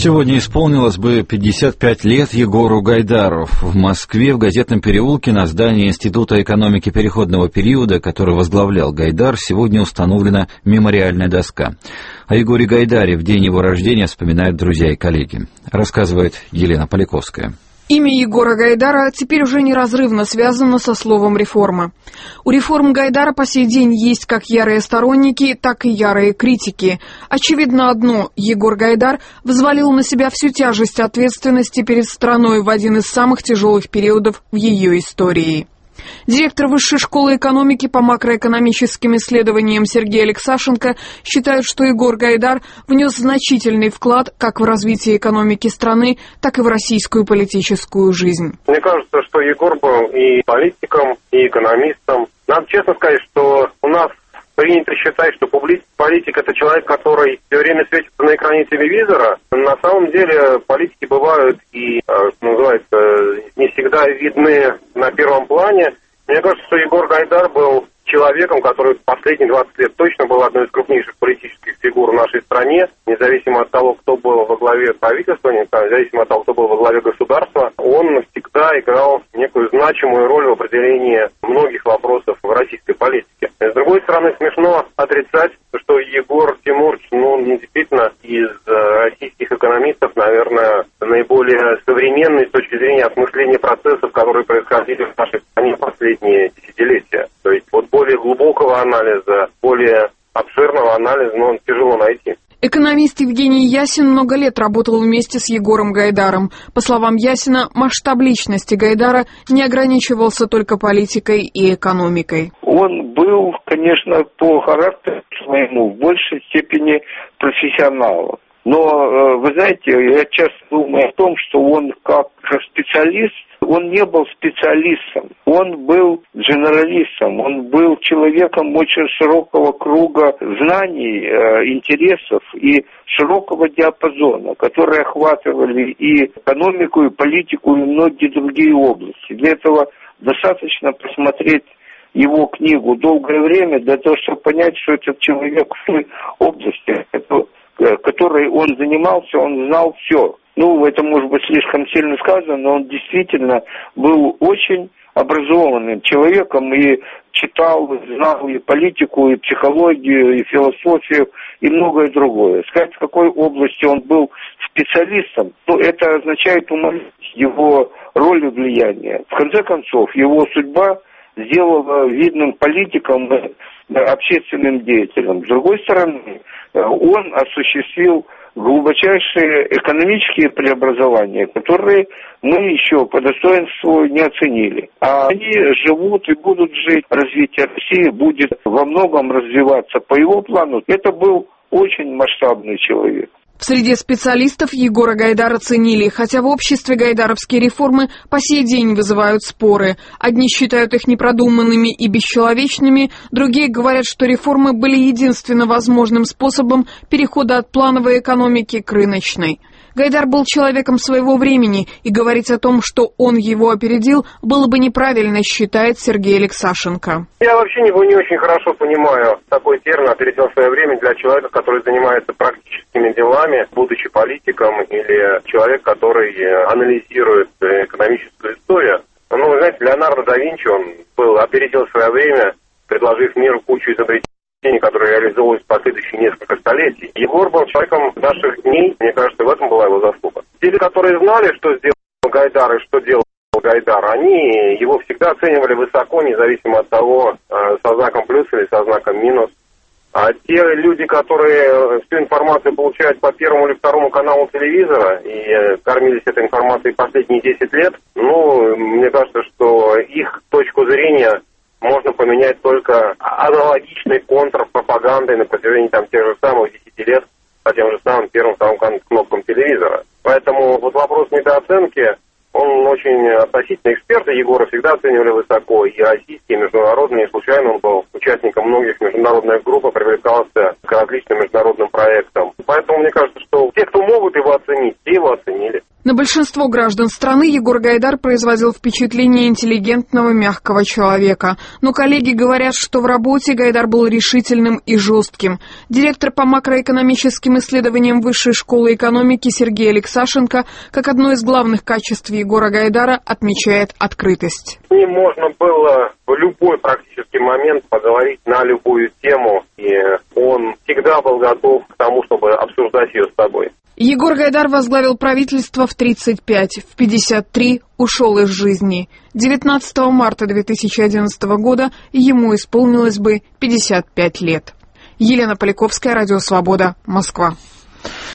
Сегодня исполнилось бы 55 лет Егору Гайдару. В Москве, в Газетном переулке, на здании Института экономики переходного периода, который возглавлял Гайдар, сегодня установлена мемориальная доска. О Егоре Гайдаре в день его рождения вспоминают друзья и коллеги. Рассказывает Елена Поляковская. Имя Егора Гайдара теперь уже неразрывно связано со словом «реформа». У реформ Гайдара по сей день есть как ярые сторонники, так и ярые критики. Очевидно одно – Егор Гайдар взвалил на себя всю тяжесть ответственности перед страной в один из самых тяжелых периодов в ее истории. Директор Высшей школы экономики по макроэкономическим исследованиям Сергей Алексашенко считает, что Егор Гайдар внес значительный вклад как в развитие экономики страны, так и в российскую политическую жизнь. Мне кажется, что Егор был и политиком, и экономистом. Надо честно сказать, что у нас принято считать, что политик – это человек, который все время светится на экране телевизора. На самом деле политики бывают и, что называется, не всегда видны на первом плане. Мне кажется, что Егор Гайдар был человеком, который последние 20 лет точно был одной из крупнейших политических фигур в нашей стране, независимо от того, кто был во главе правительства, независимо от того, кто был во главе государства, он всегда играл некую значимую роль в определении многих вопросов в российской политике. С другой стороны, смешно отрицать, что Егор Тимурович, действительно, из российских экономистов, наверное, наиболее современный с точки зрения осмысления процессов, которые происходили в нашей стране в последние десятилетия. То есть более глубокого анализа, более обширного анализа, тяжело найти. Экономист Евгений Ясин много лет работал вместе с Егором Гайдаром. По словам Ясина, масштаб личности Гайдара не ограничивался только политикой и экономикой. Он был, конечно, по характеру своему в большей степени профессионалом. Но, вы знаете, я часто думаю о том, что он как специалист, он не был специалистом, он был генералистом, он был человеком очень широкого круга знаний, интересов и широкого диапазона, которые охватывали и экономику, и политику, и многие другие области. Для этого достаточно посмотреть его книгу «Долгое время» для того, чтобы понять, что этот человек в той области, которой он занимался, он знал все. Это может быть слишком сильно сказано, но он действительно был очень образованным человеком и читал, знал и политику, и психологию, и философию, и многое другое. Сказать, в какой области он был специалистом, это означает умалить его роль и влияние. В конце концов, его судьба сделала видным политиком, общественным деятелем. С другой стороны, он осуществил глубочайшие экономические преобразования, которые мы еще по достоинству не оценили. А они живут и будут жить. Развитие России будет во многом развиваться по его плану. Это был очень масштабный человек. В среде специалистов Егора Гайдара ценили, хотя в обществе гайдаровские реформы по сей день вызывают споры. Одни считают их непродуманными и бесчеловечными, другие говорят, что реформы были единственно возможным способом перехода от плановой экономики к рыночной. Гайдар был человеком своего времени, и говорить о том, что он его опередил, было бы неправильно, считает Сергей Алексашенко. Я вообще не очень хорошо понимаю такой термин «опередил свое время» для человека, который занимается практическими делами, будучи политиком, или человек, который анализирует экономическую историю. Вы знаете, Леонардо да Винчи, он опередил свое время, предложив миру кучу изобретений, которые реализовывались в последующие несколько столетий. Егор был человеком наших дней, мне кажется, в этом была его заслуга. Те, которые знали, что сделал Гайдар и что делал Гайдар, они его всегда оценивали высоко, независимо от того, со знаком плюс или со знаком минус. А те люди, которые всю информацию получают по первому или второму каналу телевизора и кормились этой информацией последние 10 лет, мне кажется, что их точку зрения можно поменять только аналогичной контрпропагандой на протяжении тех же самых 10 лет по тем же самым первым-вторым кнопкам телевизора. Поэтому вопрос недооценки, он очень относительно. Эксперты Егора всегда оценивали высоко, и российские, и международные. Не случайно он был участником многих международных групп, привлекался к различным международным проектам. Поэтому мне кажется, что те, кто могут его оценить, те его оценили. На большинство граждан страны Егор Гайдар производил впечатление интеллигентного, мягкого человека. Но коллеги говорят, что в работе Гайдар был решительным и жестким. Директор по макроэкономическим исследованиям Высшей школы экономики Сергей Алексашенко, как одно из главных качеств Егора Гайдара, отмечает открытость. С ним можно было в любой практически момент поговорить на любую тему, и он всегда был готов к тому, чтобы обсуждать ее с тобой. Егор Гайдар возглавил правительство в 35, в 53 ушел из жизни. 19 марта 2011 года ему исполнилось бы 55 лет. Елена Поляковская, Радио Свобода, Москва.